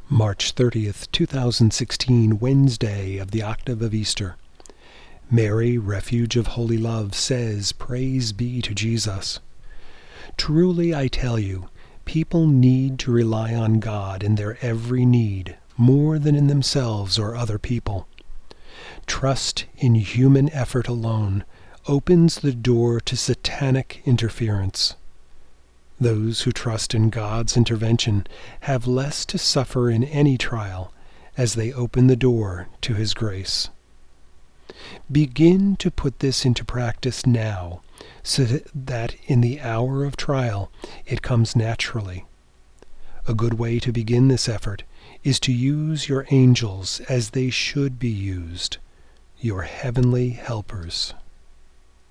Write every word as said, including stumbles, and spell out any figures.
March thirtieth, two thousand sixteen, Wednesday of the octave of Easter. Mary, refuge of holy love, says, "Praise be to Jesus." Truly I tell you, people need to rely on God in their every need, more than in themselves or other people. Trust in human effort alone opens the door to satanic interference. Those who trust in God's intervention have less to suffer in any trial as they open the door to His grace. Begin to put this into practice now, so that in the hour of trial it comes naturally. A good way to begin this effort is to use your angels as they should be used, your heavenly helpers.